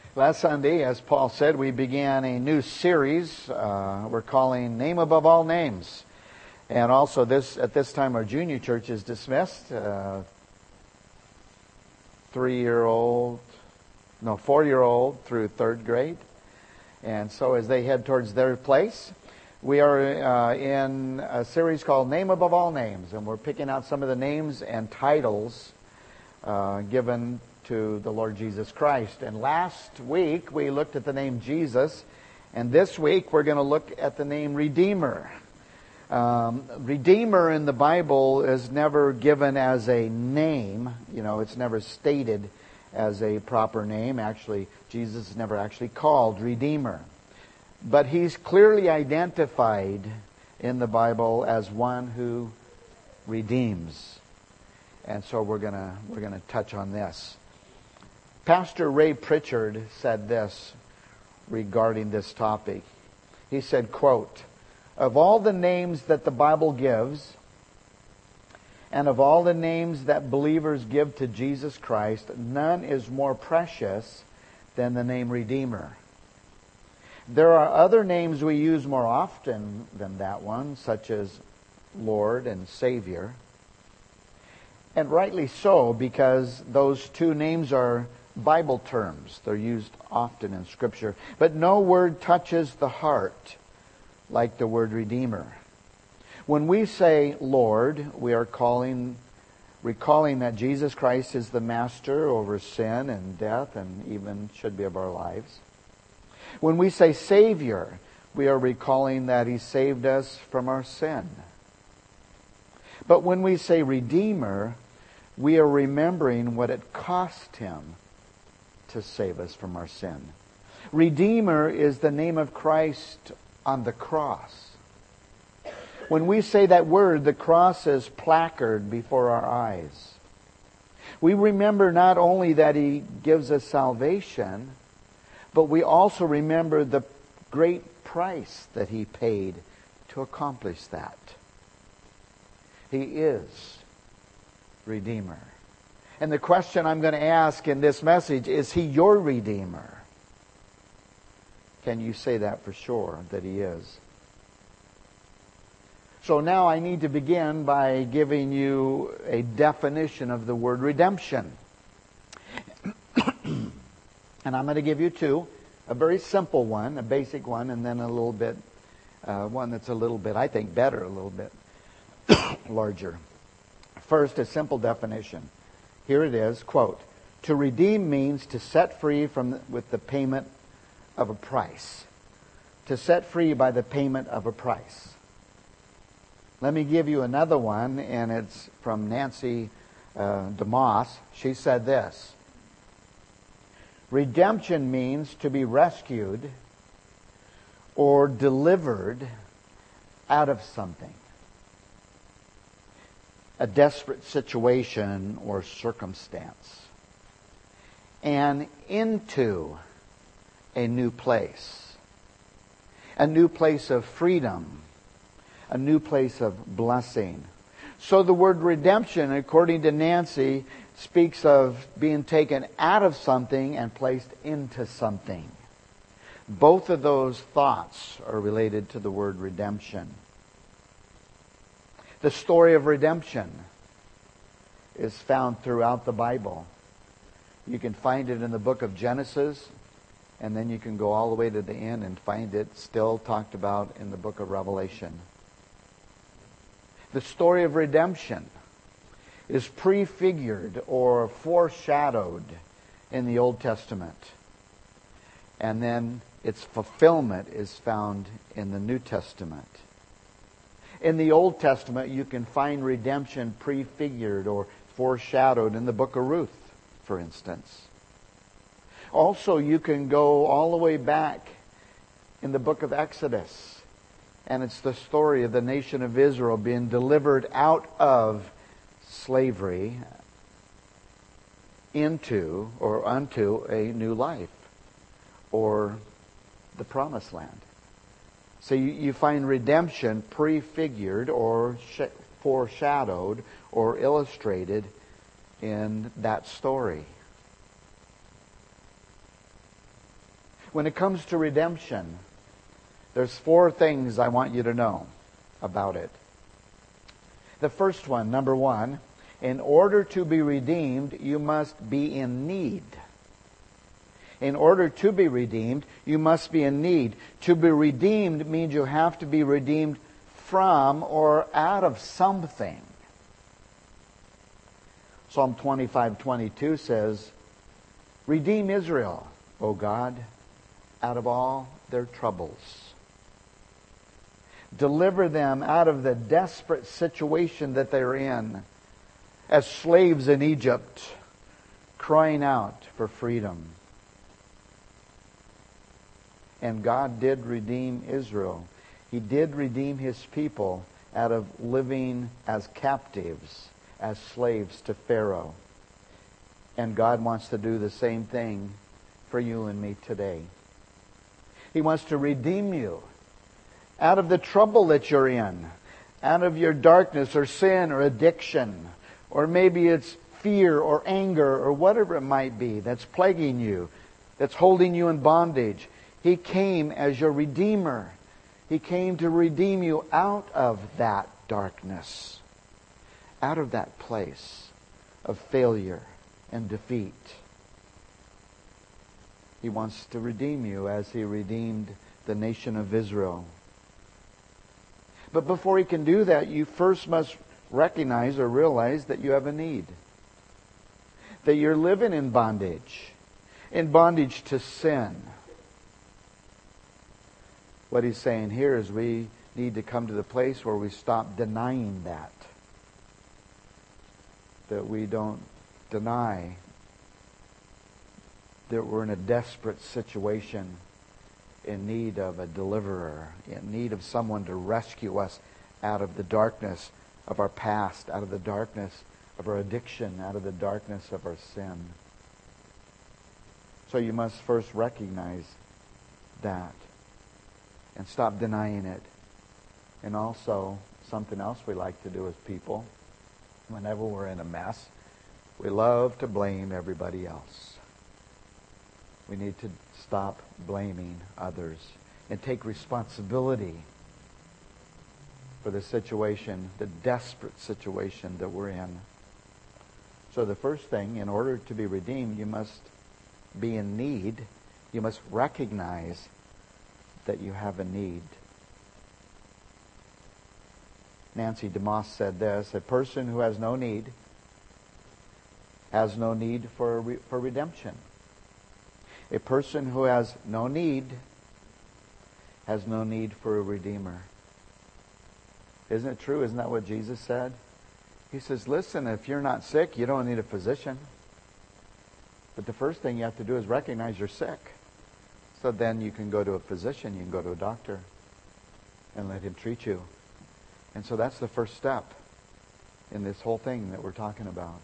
Last Sunday, as Paul said, we began a new series we're calling Name Above All Names. And also at this time our junior church is dismissed. 4-year-old through third grade. And so as they head towards their place, we are in a series called Name Above All Names. And we're picking out some of the names and titles given to the Lord Jesus Christ. And last week we looked at the name Jesus, and this week we're going to look at the name Redeemer. Redeemer in the Bible is never given as a name. It's never stated as a proper name. Actually, Jesus is never actually called Redeemer. But he's clearly identified in the Bible as one who redeems. And so we're gonna touch on this. Pastor Ray Pritchard said this regarding this topic. He said, quote, "Of all the names that the Bible gives, and of all the names that believers give to Jesus Christ, none is more precious than the name Redeemer. There are other names we use more often than that one, such as Lord and Savior. And rightly so, because those two names are Bible terms. They're used often in Scripture. But no word touches the heart like the word Redeemer. When we say Lord, we are recalling that Jesus Christ is the master over sin and death and even should be of our lives. When we say Savior, we are recalling that He saved us from our sin. But when we say Redeemer, we are remembering what it cost Him to save us from our sin. Redeemer is the name of Christ on the cross. When we say that word, the cross is placard before our eyes. We remember not only that He gives us salvation, but we also remember the great price that He paid to accomplish that. He is Redeemer. And the question I'm going to ask in this message, is He your Redeemer? Can you say that for sure, that He is? So now I need to begin by giving you a definition of the word redemption. And I'm going to give you two. A very simple one, a basic one, and then a little bit, one that's a little bit, I think, better, a little bit larger. First, a simple definition. Here it is, quote, "To redeem means to set free with the payment of a price." To set free by the payment of a price. Let me give you another one, and it's from Nancy DeMoss. She said this: "Redemption means to be rescued or delivered out of something, a desperate situation or circumstance, and into a new place of freedom, a new place of blessing." So the word redemption, according to Nancy, speaks of being taken out of something and placed into something. Both of those thoughts are related to the word redemption. The story of redemption is found throughout the Bible. You can find it in the book of Genesis, and then you can go all the way to the end and find it still talked about in the book of Revelation. The story of redemption is prefigured or foreshadowed in the Old Testament. And then its fulfillment is found in the New Testament. In the Old Testament, you can find redemption prefigured or foreshadowed in the book of Ruth, for instance. Also, you can go all the way back in the book of Exodus, and it's the story of the nation of Israel being delivered out of slavery into or unto a new life, or the promised land. So you find redemption prefigured or foreshadowed or illustrated in that story. When it comes to redemption, there's 4 things I want you to know about it. The first one, number 1, in order to be redeemed, you must be in need. In order to be redeemed, you must be in need. To be redeemed means you have to be redeemed from or out of something. Psalm 25:22 says, "Redeem Israel, O God, out of all their troubles. Deliver them out of the desperate situation that they're in, as slaves in Egypt, crying out for freedom." And God did redeem Israel. He did redeem His people out of living as captives, as slaves to Pharaoh. And God wants to do the same thing for you and me today. He wants to redeem you out of the trouble that you're in, out of your darkness or sin or addiction, or maybe it's fear or anger or whatever it might be that's plaguing you, that's holding you in bondage. He came as your Redeemer. He came to redeem you out of that darkness, out of that place of failure and defeat. He wants to redeem you as He redeemed the nation of Israel. But before He can do that, you first must recognize or realize that you have a need. That you're living in bondage to sin. What He's saying here is we need to come to the place where we stop denying that. That we don't deny that we're in a desperate situation, in need of a deliverer, in need of someone to rescue us out of the darkness of our past, out of the darkness of our addiction, out of the darkness of our sin. So you must first recognize that and stop denying it. And also, something else we like to do as people, whenever we're in a mess, we love to blame everybody else. We need to stop blaming others and take responsibility for the situation, the desperate situation that we're in. So the first thing, in order to be redeemed, you must be in need. You must recognize that you have a need. Nancy DeMoss said this: a person who has no need for redemption. A person who has no need for a redeemer. Isn't it true? Isn't that what Jesus said? He says, listen, if you're not sick, you don't need a physician. But the first thing you have to do is recognize you're sick. So then you can go to a physician, you can go to a doctor, and let him treat you. And so that's the first step in this whole thing that we're talking about.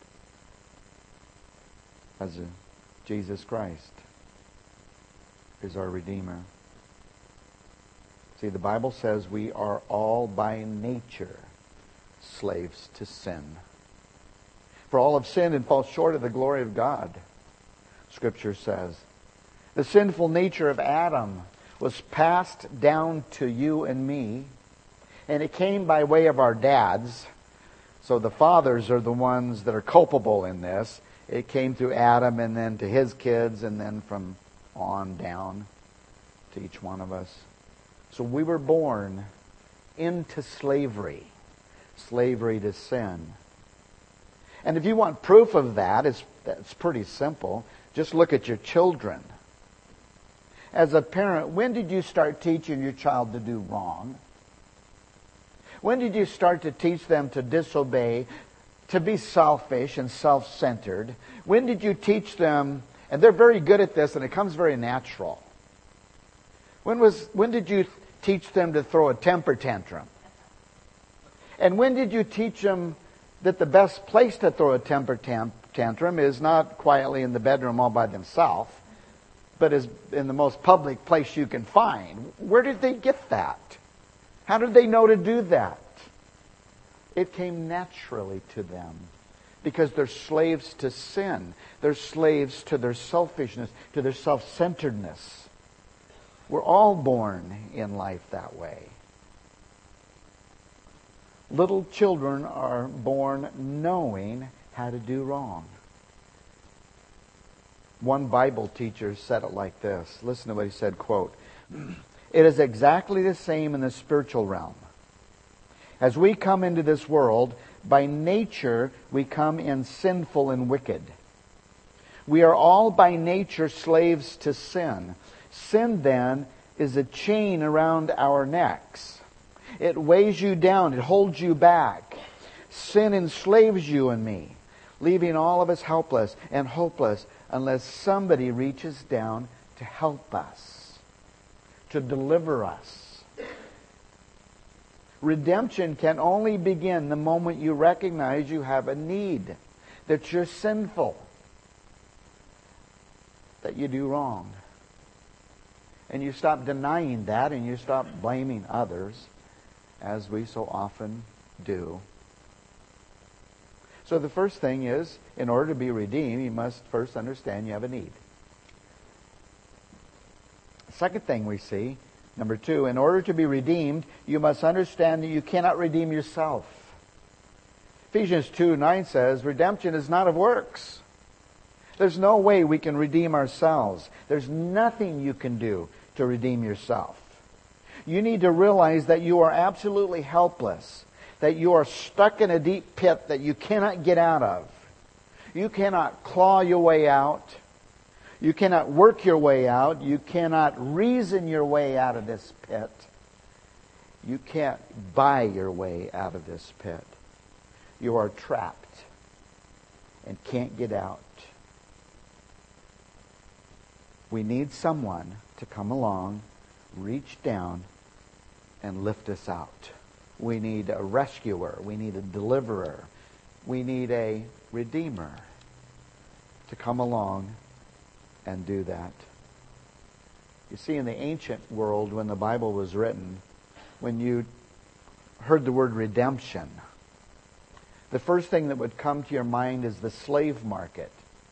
As Jesus Christ is our Redeemer. See, the Bible says we are all by nature slaves to sin. For all have sinned and fall short of the glory of God, Scripture says. The sinful nature of Adam was passed down to you and me, and it came by way of our dads. So the fathers are the ones that are culpable in this. It came through Adam and then to his kids and then from on down to each one of us. So we were born into slavery to sin. And if you want proof of that, it's pretty simple. Just look at your children. As a parent, when did you start teaching your child to do wrong? When did you start to teach them to disobey, to be selfish and self-centered? When did you teach them, and they're very good at this and it comes very natural. When did you teach them to throw a temper tantrum? And when did you teach them that the best place to throw a temper tantrum is not quietly in the bedroom all by themselves, but is in the most public place you can find? Where did they get that? How did they know to do that? It came naturally to them because they're slaves to sin. They're slaves to their selfishness, to their self-centeredness. We're all born in life that way. Little children are born knowing how to do wrong. One Bible teacher said it like this. Listen to what he said, quote, "It is exactly the same in the spiritual realm. As we come into this world, by nature we come in sinful and wicked. We are all by nature slaves to sin. Sin, then, is a chain around our necks. It weighs you down. It holds you back. Sin enslaves you and me, leaving all of us helpless and hopeless unless somebody reaches down to help us, to deliver us. Redemption can only begin the moment you recognize you have a need, that you're sinful, that you do wrong. And you stop denying that, and you stop blaming others, as we so often do. So the first thing is, in order to be redeemed, you must first understand you have a need. Second thing we see, number 2, in order to be redeemed, you must understand that you cannot redeem yourself. Ephesians 2:9 says, redemption is not of works. There's no way we can redeem ourselves. There's nothing you can do to redeem yourself. You need to realize that you are absolutely helpless, that you are stuck in a deep pit that you cannot get out of. You cannot claw your way out. You cannot work your way out. You cannot reason your way out of this pit. You can't buy your way out of this pit. You are trapped and can't get out. We need someone to come along, reach down, and lift us out. We need a rescuer. We need a deliverer. We need a redeemer to come along and do that. You see, in the ancient world, when the Bible was written, when you heard the word redemption, the first thing that would come to your mind is the slave market.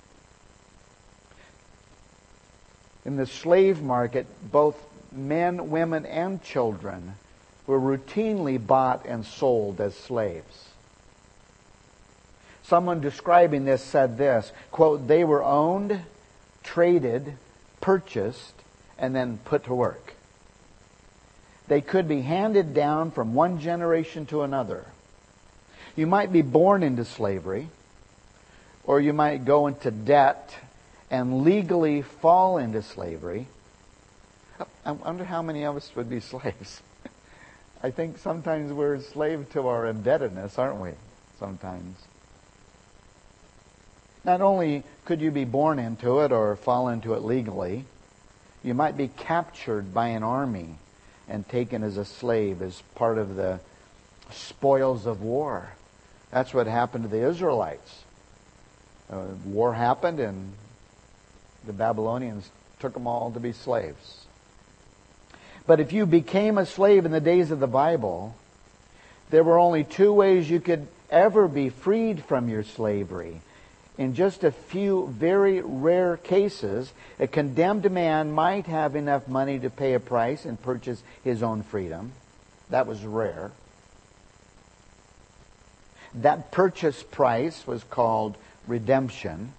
In the slave market, both men, women, and children were routinely bought and sold as slaves. Someone describing this said this, quote, they were owned, traded, purchased, and then put to work. They could be handed down from one generation to another. You might be born into slavery, or you might go into debt and legally fall into slavery. I wonder how many of us would be slaves. I think sometimes we're enslaved to our indebtedness, aren't we? Sometimes. Not only could you be born into it or fall into it legally, you might be captured by an army and taken as a slave as part of the spoils of war. That's what happened to the Israelites. War happened and the Babylonians took them all to be slaves. But if you became a slave in the days of the Bible, there were only 2 ways you could ever be freed from your slavery. In just a few very rare cases, a condemned man might have enough money to pay a price and purchase his own freedom. That was rare. That purchase price was called redemption.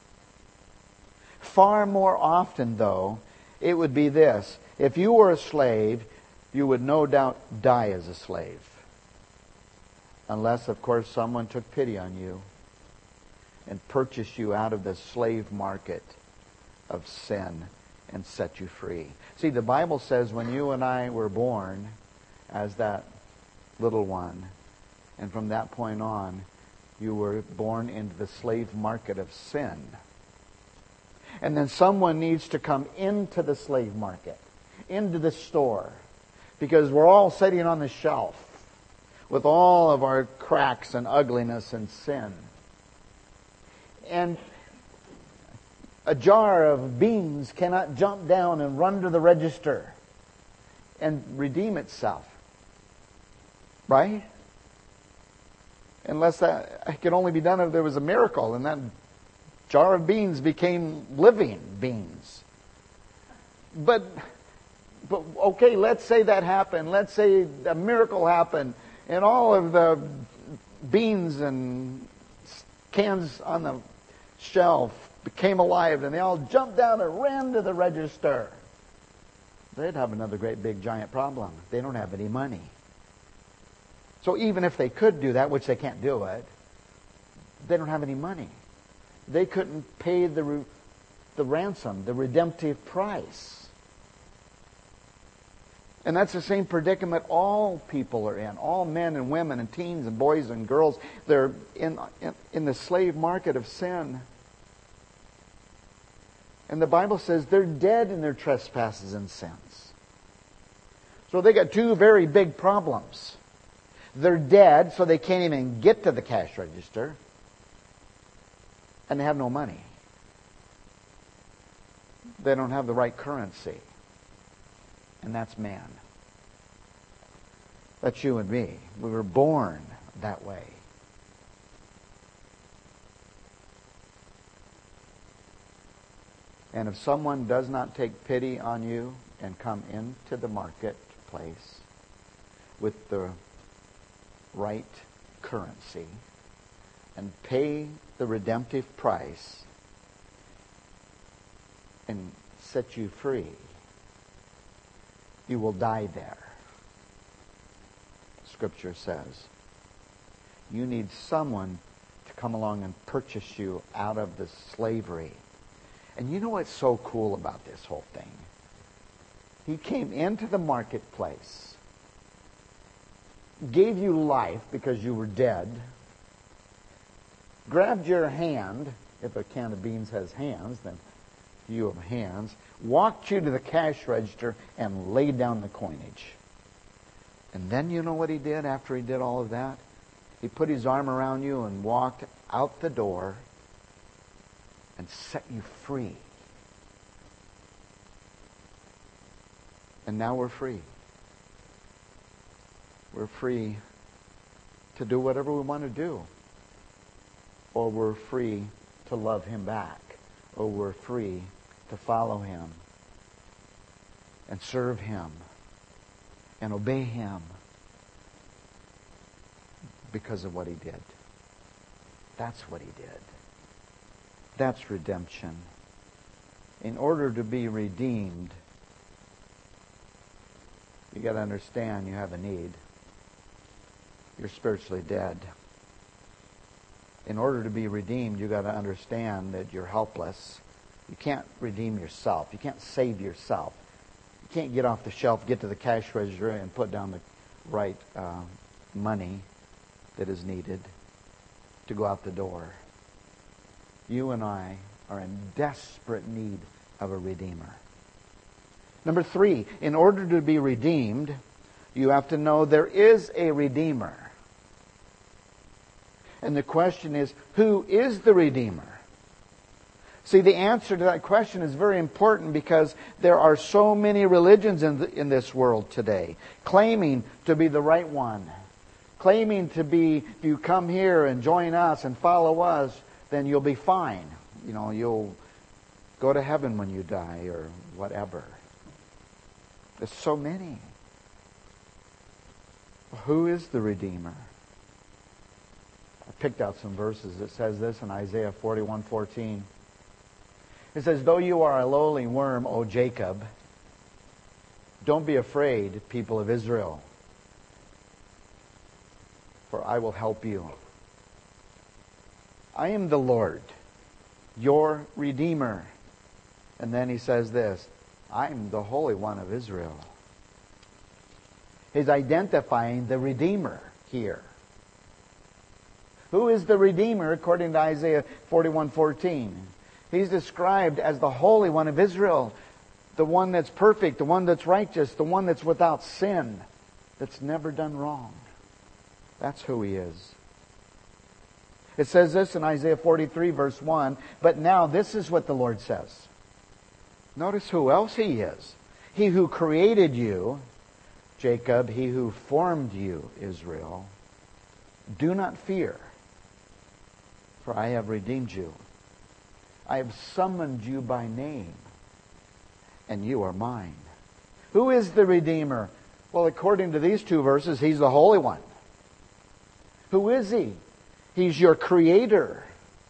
Far more often, though, it would be this. If you were a slave, you would no doubt die as a slave. Unless, of course, someone took pity on you and purchased you out of the slave market of sin and set you free. See, the Bible says when you and I were born as that little one, and from that point on, you were born into the slave market of sin. And then someone needs to come into the slave market, into the store, because we're all sitting on the shelf with all of our cracks and ugliness and sin. And a jar of beans cannot jump down and run to the register and redeem itself. Right? Unless that could only be done if there was a miracle and that jar of beans became living beans. But But okay, let's say that happened. Let's say a miracle happened, and all of the beans and cans on the shelf became alive, and they all jumped down and ran to the register. They'd have another great big giant problem. They don't have any money. So even if they could do that, which they can't do it, they don't have any money. They couldn't pay the ransom, the redemptive price. And that's the same predicament all people are in. All men and women and teens and boys and girls. They're in the slave market of sin. And the Bible says they're dead in their trespasses and sins. So they got two very big problems. They're dead, so they can't even get to the cash register. And they have no money. They don't have the right currency. And that's man. That's you and me. We were born that way. And if someone does not take pity on you and come into the marketplace with the right currency and pay the redemptive price and set you free, you will die there. Scripture says you need someone to come along and purchase you out of the slavery. And you know what's so cool about this whole thing? He came into the marketplace, gave you life because you were dead, grabbed your hand, if a can of beans has hands, then you have hands, walked you to the cash register and laid down the coinage. And then you know what he did after he did all of that? He put his arm around you and walked out the door and set you free. And now we're free. We're free to do whatever we want to do. Or we're free to love him back. Or we're free to follow him and serve him and obey him because of what he did. That's what he did. That's redemption. In order to be redeemed, you got to understand you have a need. You're spiritually dead. In order to be redeemed, you got to understand that you're helpless. You can't redeem yourself. You can't save yourself. You can't get off the shelf, get to the cash register, and put down the right money that is needed to go out the door. You and I are in desperate need of a Redeemer. Number 3, in order to be redeemed, you have to know there is a Redeemer. And the question is, who is the Redeemer? See, the answer to that question is very important because there are so many religions in this world today claiming to be the right one. Claiming to be, if you come here and join us and follow us, then you'll be fine. You know, you'll go to heaven when you die or whatever. There's so many. Who is the Redeemer? I picked out some verses. It says this in Isaiah 41:14. It says, though you are a lowly worm, O Jacob, don't be afraid, people of Israel, for I will help you. I am the Lord, your Redeemer. And then he says this, I am the Holy One of Israel. He's identifying the Redeemer here. Who is the Redeemer according to Isaiah 41:14? He's described as the Holy One of Israel, the one that's perfect, the one that's righteous, the one that's without sin, that's never done wrong. That's who he is. It says this in Isaiah 43 verse 1, but now this is what the Lord says. Notice who else he is. He who created you, Jacob, he who formed you, Israel. Do not fear, for I have redeemed you. I have summoned you by name, and you are mine. Who is the Redeemer? Well, according to these two verses, He's the Holy One. Who is He? He's your Creator.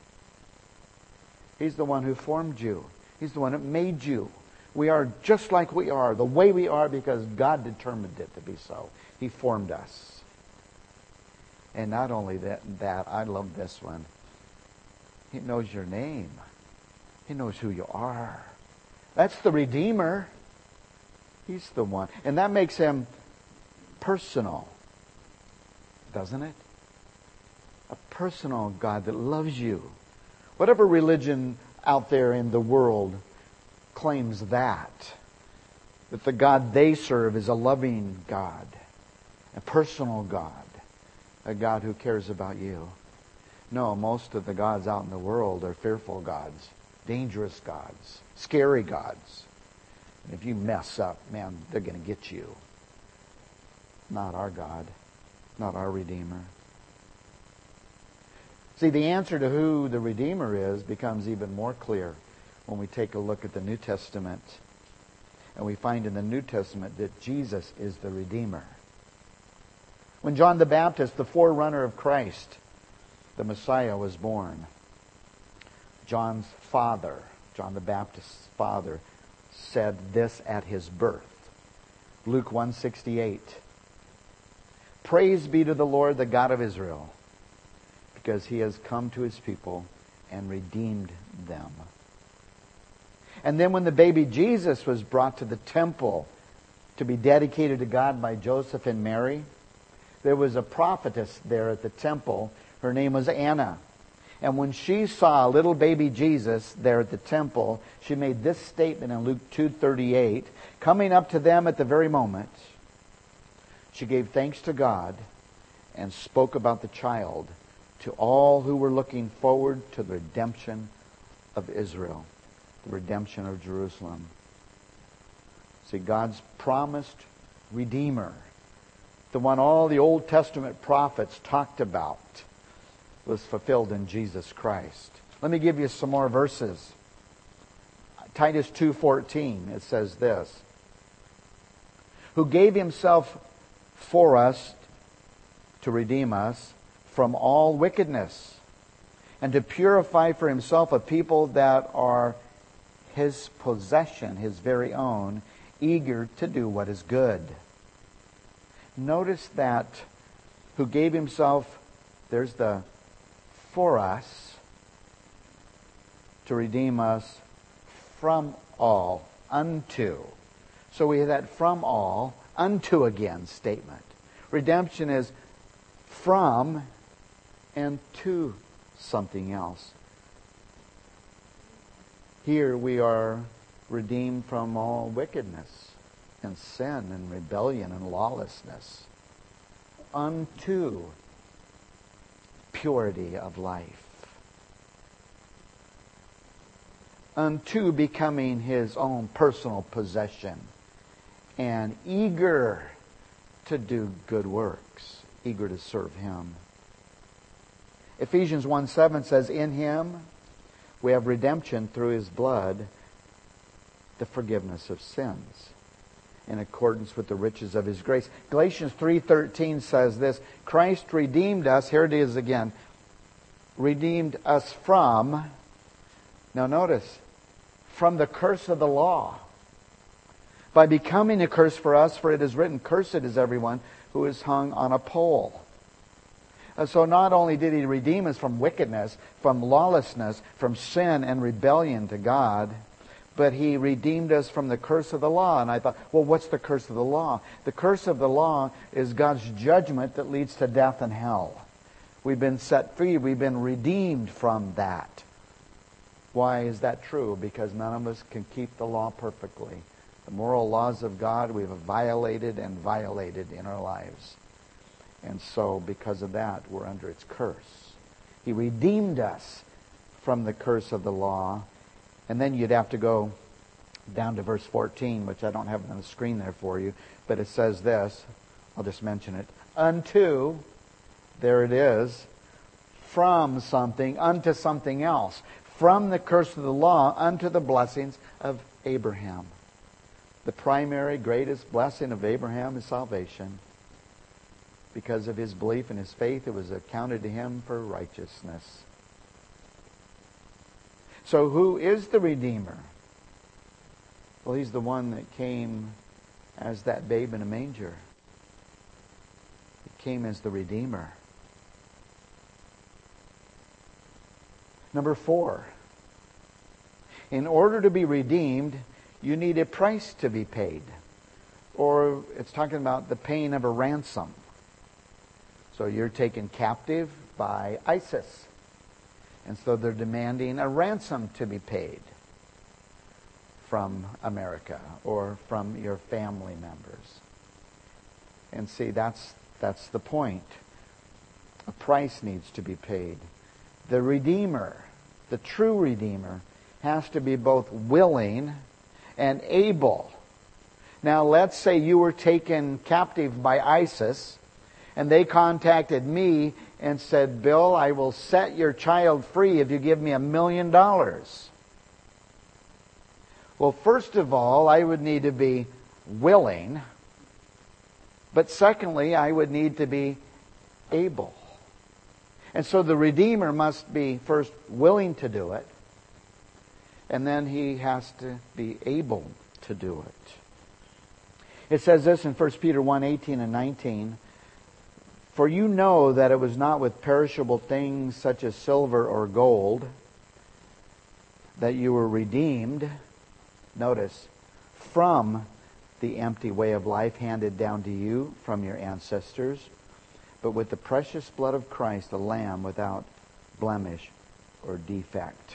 He's the one who formed you. He's the one that made you. We are just like we are, the way we are, because God determined it to be so. He formed us. And not only that, I love this one. He knows your name. He knows who you are. That's the Redeemer. He's the one. And that makes Him personal. Doesn't it? A personal God that loves you. Whatever religion out there in the world claims that the God they serve is a loving God, a personal God, a God who cares about you. No, most of the gods out in the world are fearful gods, dangerous gods, scary gods. And if you mess up, man, they're going to get you. Not our God, not our Redeemer. See, the answer to who the Redeemer is becomes even more clear when we take a look at the New Testament. And we find in the New Testament that Jesus is the Redeemer. When John the Baptist, the forerunner of Christ, the Messiah, was born, John's father, John the Baptist's father, said this at his birth. Luke 1:68. Praise be to the Lord, the God of Israel, because He has come to His people and redeemed them. And then when the baby Jesus was brought to the temple to be dedicated to God by Joseph and Mary, there was a prophetess there at the temple. Her name was Anna. And when she saw little baby Jesus there at the temple, she made this statement in Luke 2:38. Coming up to them at the very moment, she gave thanks to God and spoke about the child to all who were looking forward to the redemption of Israel, the redemption of Jerusalem. See, God's promised Redeemer, the one all the Old Testament prophets talked about, was fulfilled in Jesus Christ. Let me give you some more verses. Titus 2:14, it says this. Who gave Himself for us to redeem us from all wickedness, and to purify for Himself a people that are His possession, His very own, eager to do what is good. Notice that who gave Himself, there's the for us, to redeem us from all, unto. So we have that from all, unto again statement. Redemption is from and to something else. Here we are redeemed from all wickedness and sin and rebellion and lawlessness unto purity of life, unto becoming His own personal possession and eager to do good works, eager to serve Him. Ephesians 1:7 says, in Him we have redemption through His blood, the forgiveness of sins, in accordance with the riches of His grace. Galatians 3:13 says this, Christ redeemed us, here it is again, redeemed us from, now notice, from the curse of the law, by becoming a curse for us, for it is written, cursed is everyone who is hung on a pole. So not only did He redeem us from wickedness, from lawlessness, from sin and rebellion to God, but He redeemed us from the curse of the law. And I thought, well, what's the curse of the law? The curse of the law is God's judgment that leads to death and hell. We've been set free. We've been redeemed from that. Why is that true? Because none of us can keep the law perfectly. The moral laws of God we've violated and violated in our lives. And so, because of that, we're under its curse. He redeemed us from the curse of the law. And then you'd have to go down to verse 14, which I don't have on the screen there for you. But it says this, I'll just mention it. Unto, there it is, from something unto something else. From the curse of the law unto the blessings of Abraham. The primary, greatest blessing of Abraham is salvation. Because of his belief and his faith, it was accounted to him for righteousness. So who is the Redeemer? Well, he's the one that came as that babe in a manger. He came as the Redeemer. Number 4. In order to be redeemed, you need a price to be paid. Or it's talking about the paying of a ransom. So you're taken captive by ISIS. And so they're demanding a ransom to be paid from America or from your family members. And see, that's the point. A price needs to be paid. The Redeemer, the true Redeemer, has to be both willing and able. Now, let's say you were taken captive by ISIS, and they contacted me and said, Bill, I will set your child free if you give me $1 million. Well, first of all, I would need to be willing. But secondly, I would need to be able. And so the Redeemer must be first willing to do it. And then he has to be able to do it. It says this in 1 Peter 1:18 and 19. For you know that it was not with perishable things such as silver or gold that you were redeemed, notice, from the empty way of life handed down to you from your ancestors, but with the precious blood of Christ, the Lamb without blemish or defect.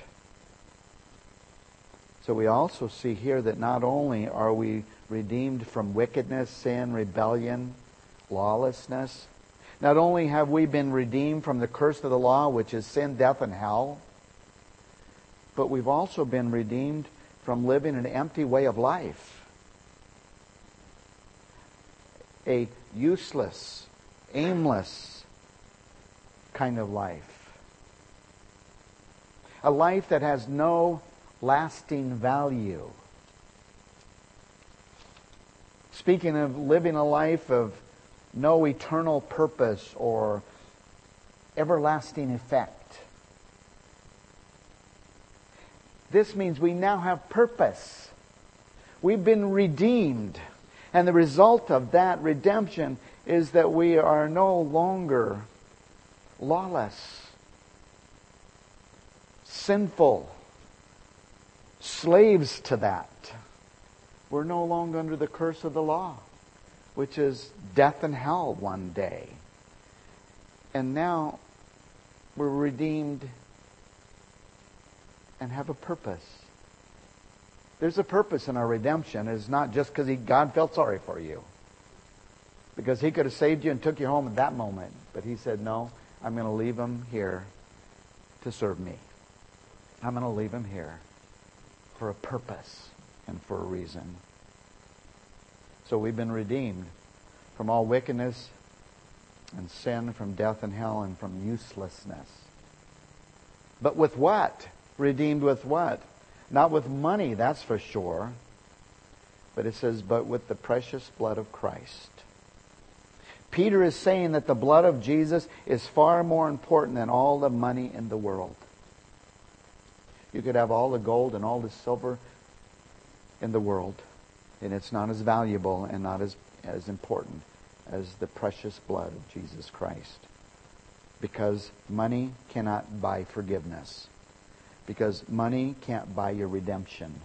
So we also see here that not only are we redeemed from wickedness, sin, rebellion, lawlessness, not only have we been redeemed from the curse of the law, which is sin, death, and hell, but we've also been redeemed from living an empty way of life. A useless, aimless kind of life. A life that has no lasting value. Speaking of living a life of no eternal purpose or everlasting effect. This means we now have purpose. We've been redeemed. And the result of that redemption is that we are no longer lawless, sinful, slaves to that. We're no longer under the curse of the law, which is death and hell one day. And now we're redeemed and have a purpose. There's a purpose in our redemption. It's not just because God felt sorry for you. Because He could have saved you and took you home at that moment. But He said, no, I'm going to leave him here to serve me. I'm going to leave him here for a purpose and for a reason. So we've been redeemed from all wickedness and sin, from death and hell, and from uselessness. But with what? Redeemed with what? Not with money, that's for sure. But it says, but with the precious blood of Christ. Peter is saying that the blood of Jesus is far more important than all the money in the world. You could have all the gold and all the silver in the world, and it's not as valuable and not as important as the precious blood of Jesus Christ. Because money cannot buy forgiveness. Because money can't buy your redemption.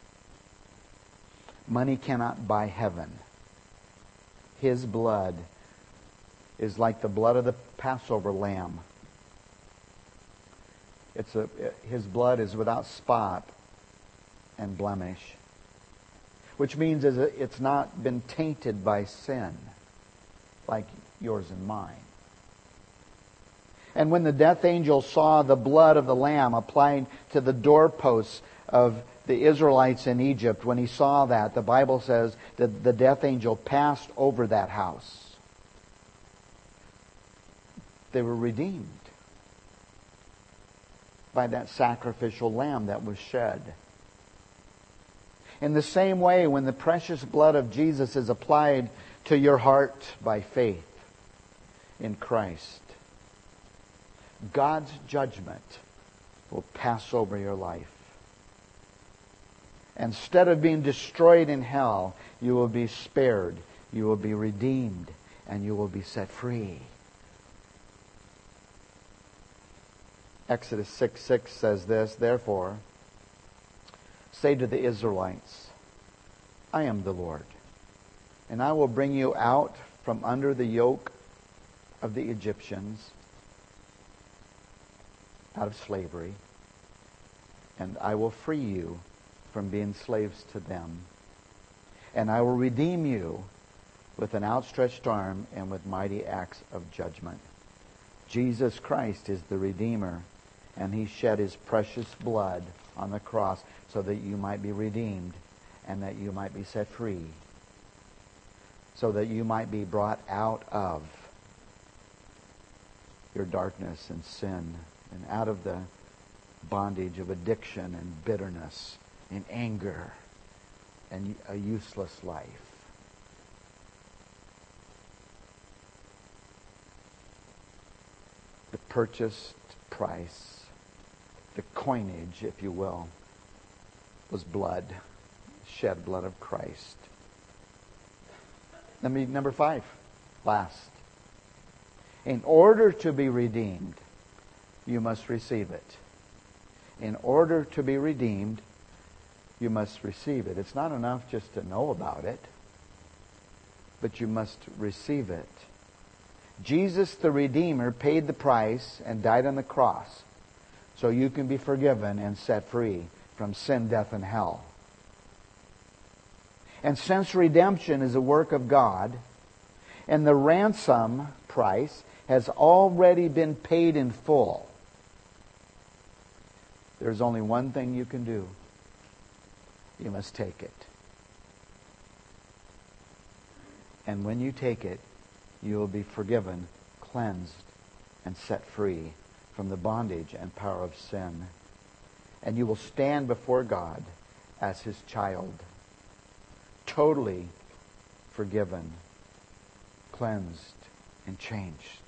Money cannot buy heaven. His blood is like the blood of the Passover lamb. His blood is without spot and blemish. Which means it's not been tainted by sin like yours and mine. And when the death angel saw the blood of the lamb applied to the doorposts of the Israelites in Egypt, when he saw that, the Bible says that the death angel passed over that house. They were redeemed by that sacrificial lamb that was shed. In the same way, when the precious blood of Jesus is applied to your heart by faith in Christ, God's judgment will pass over your life. Instead of being destroyed in hell, you will be spared, you will be redeemed, and you will be set free. Exodus 6:6 says this, "Therefore, say to the Israelites, I am the Lord, and I will bring you out from under the yoke of the Egyptians, out of slavery, and I will free you from being slaves to them. And I will redeem you with an outstretched arm and with mighty acts of judgment." Jesus Christ is the Redeemer, and He shed His precious blood on the cross so that you might be redeemed and that you might be set free, so that you might be brought out of your darkness and sin and out of the bondage of addiction and bitterness and anger and a useless life. The purchased price, the coinage, if you will, was blood, shed blood of Christ. Number 5, last. In order to be redeemed, you must receive it. In order to be redeemed, you must receive it. It's not enough just to know about it, but you must receive it. Jesus, the Redeemer, paid the price and died on the cross so you can be forgiven and set free from sin, death, and hell. And since redemption is a work of God, and the ransom price has already been paid in full, there's only one thing you can do. You must take it. And when you take it, you will be forgiven, cleansed, and set free from the bondage and power of sin. And you will stand before God as His child, totally forgiven, cleansed, and changed.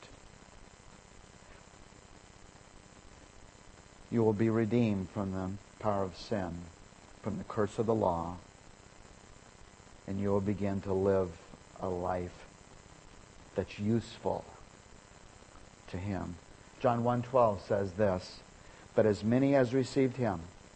You will be redeemed from the power of sin, from the curse of the law, and you will begin to live a life that's useful to Him. John 1:12 says this, "But as many as received Him,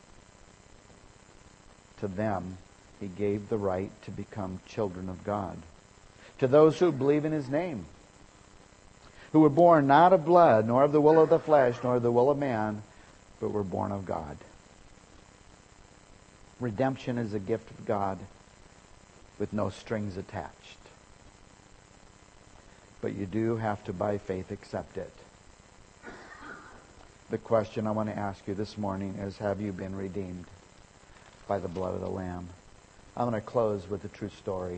to them He gave the right to become children of God, to those who believe in His name, who were born not of blood, nor of the will of the flesh, nor of the will of man, but were born of God." Redemption is a gift of God with no strings attached. But you do have to, by faith, accept it. The question I want to ask you this morning is, have you been redeemed by the blood of the Lamb? I'm going to close with a true story.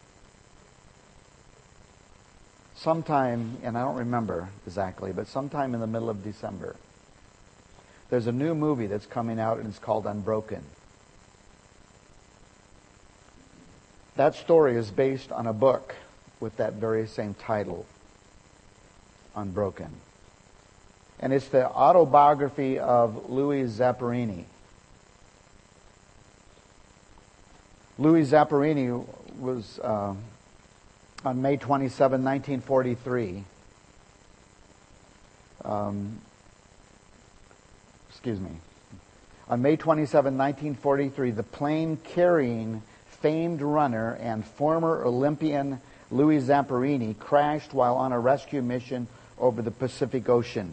Sometime, and I don't remember exactly, but sometime in the middle of December, there's a new movie that's coming out, and it's called Unbroken. That story is based on a book with that very same title, Unbroken. And it's the autobiography of Louis Zamperini. Louis Zamperini was, on May 27, 1943, On May 27, 1943, the plane carrying famed runner and former Olympian Louis Zamperini crashed while on a rescue mission over the Pacific Ocean.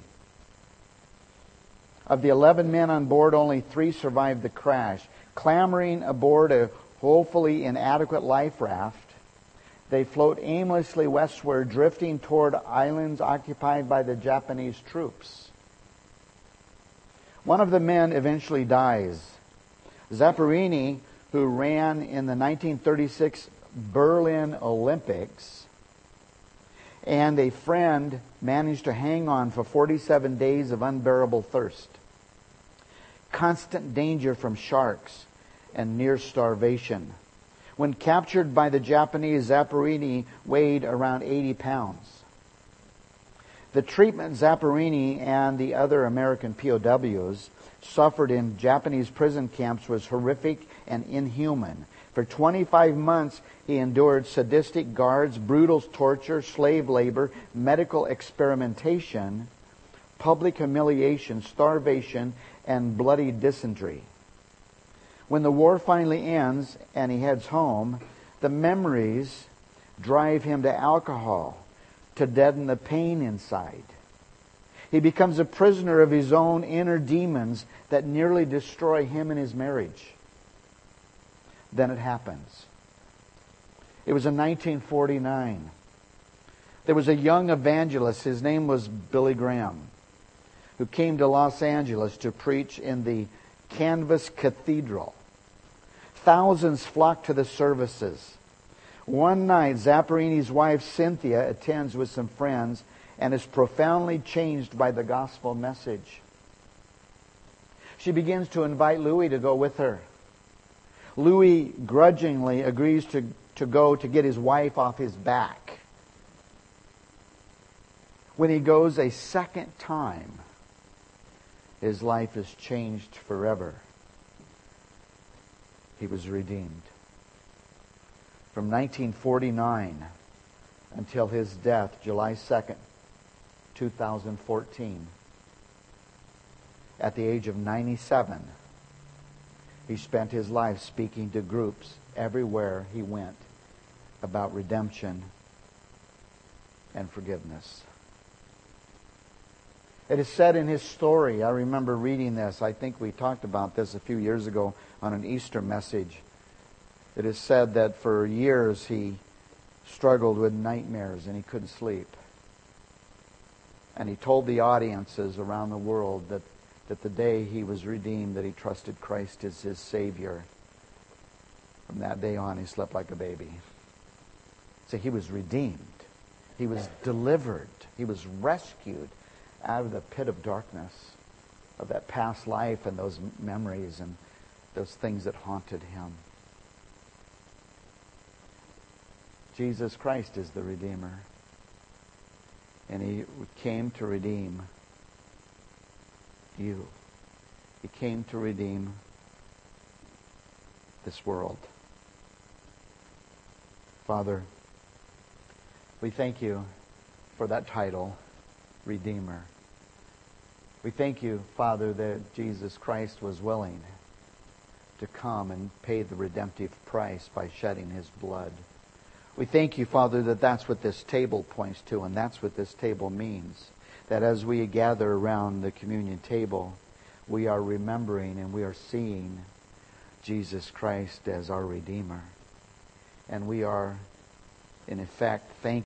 Of the 11 men on board, only 3 survived the crash. Clambering aboard a woefully inadequate life raft, they float aimlessly westward, drifting toward islands occupied by the Japanese troops. One of the men eventually dies. Zamperini, who ran in the 1936 Berlin Olympics, and a friend managed to hang on for 47 days of unbearable thirst, constant danger from sharks, and near starvation. When captured by the Japanese, Zapparini weighed around 80 pounds. The treatment Zapparini and the other American POWs suffered in Japanese prison camps was horrific and inhuman. For 25 months, he endured sadistic guards, brutal torture, slave labor, medical experimentation, public humiliation, starvation, and bloody dysentery. When the war finally ends and he heads home, the memories drive him to alcohol to deaden the pain inside. He becomes a prisoner of his own inner demons that nearly destroy him and his marriage. Then it happens. It was in 1949. There was a young evangelist, his name was Billy Graham, who came to Los Angeles to preach in the Canvas Cathedral. Thousands flocked to the services. One night, Zapparini's wife Cynthia attends with some friends and is profoundly changed by the gospel message. She begins to invite Louis to go with her. Louis grudgingly agrees to go to get his wife off his back. When he goes a second time, his life is changed forever. He was redeemed. From 1949 until his death, July 2nd, 2014, at the age of 97, he spent his life speaking to groups everywhere he went about redemption and forgiveness. It is said in his story, I remember reading this, I think we talked about this a few years ago on an Easter message. It is said that for years he struggled with nightmares and he couldn't sleep. And he told the audiences around the world that the day he was redeemed, that he trusted Christ as his Savior. From that day on, he slept like a baby. So he was redeemed. He was delivered. He was rescued out of the pit of darkness of that past life and those memories and those things that haunted him. Jesus Christ is the Redeemer. And He came to redeem you. He came to redeem this world. Father, we thank You for that title, Redeemer. We thank You, Father, that Jesus Christ was willing to come and pay the redemptive price by shedding His blood. We thank You, Father, that that's what this table points to, and that's what this table means. That as we gather around the communion table, we are remembering and we are seeing Jesus Christ as our Redeemer. And we are, in effect, thanking